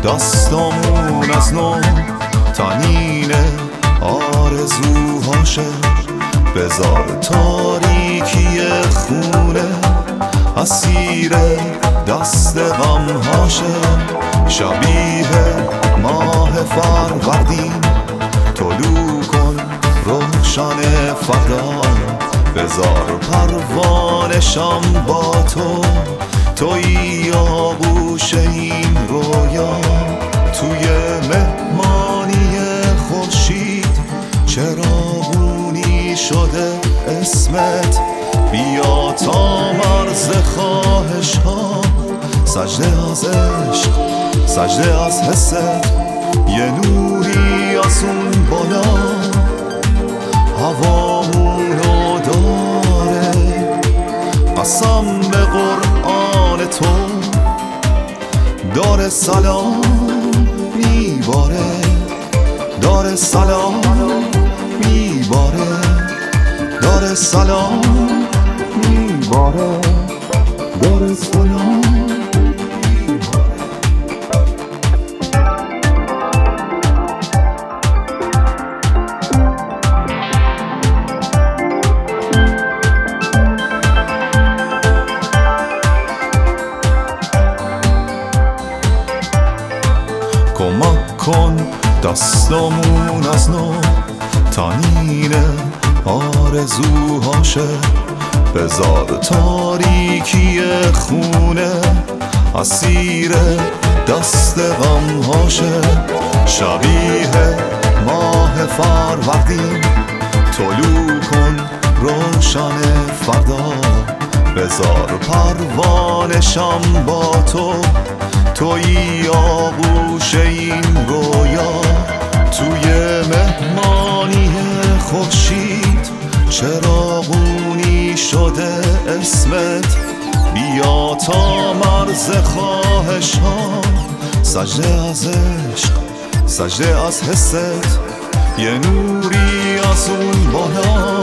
دستامون از نو تنین آرزوهاشه. بذار تاریکی خونه اسیر دست غمهاشه. شبیه ماه فروردین طلوع کن روشن فردا. بذار پروانشم با تو، تویی آغوش این رویا. توی مهمانی خورشید چراغونی شده اسمت. بیا تا مرز خواهش ها سجده از عشق، سجده از حست. یه نوری از اون بالا هوامونو داره. قسم به قرآن تو دار سلام میباره، دار سلام میباره، دار سلام میباره، دار سلام. کمک کن دستامون از نو تنین آرزوهاشه. بذار تاریکی خونه اسیر دست غمهاشه. شبیه ماه فروردین طلوع کن روشن فردا. بذار پروانشم با تو، تویی آغوش این رویا. توی مهمانی خورشید چراغونی شده اسمت. بیا تا مرز خواهش ها سجده از عشق، سجده از حست. یه نوری از اون بالا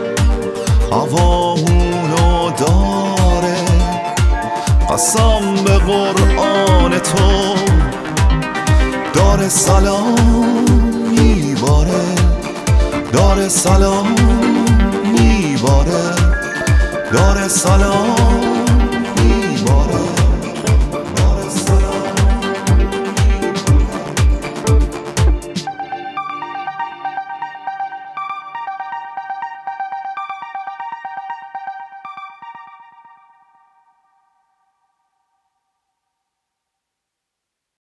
هوامونو داره. قسم به قرآن تو دار سلام میباره، دار سلام میباره، دار سلام